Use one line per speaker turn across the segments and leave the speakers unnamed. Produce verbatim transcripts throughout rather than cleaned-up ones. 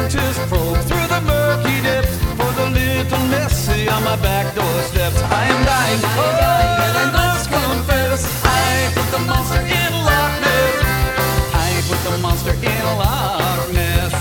just probe through the murky depths for the little messy on my back doorsteps. I am dying, oh, and I must confess, I put the monster in Loch Ness. I put the monster in Loch Ness.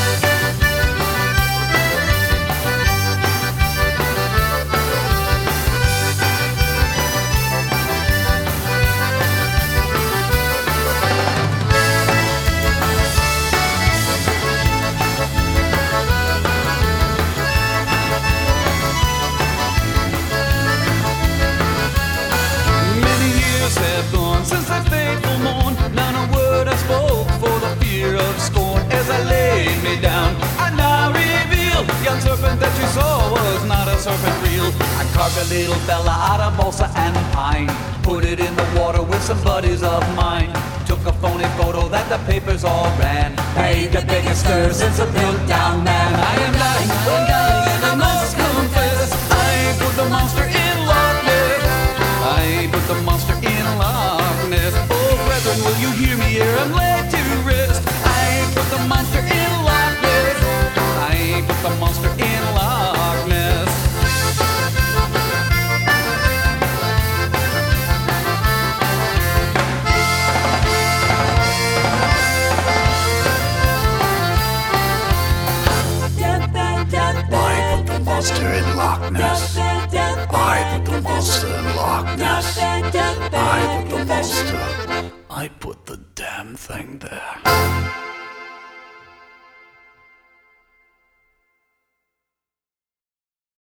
Have gone since that fateful morn. Not a word I spoke for the fear of scorn. As I laid me down, I now reveal the young serpent that you saw was not a serpent real. I carved a little fella out of balsa and pine, put it in the water with some buddies of mine. Took a phony photo that the papers all ran, made the biggest stir since a built-down man. I am dying, I am dying, and I must confess, I put the monster in Loch Ness. I put the monster in Loch Ness. Oh, brethren, will you hear me ere I'm laid to rest? I put the monster in Loch Ness. I put the monster in Loch Ness.
I put the monster in Loch Ness. I put the monster in Loch Ness. I put the monster. I put the damn thing there.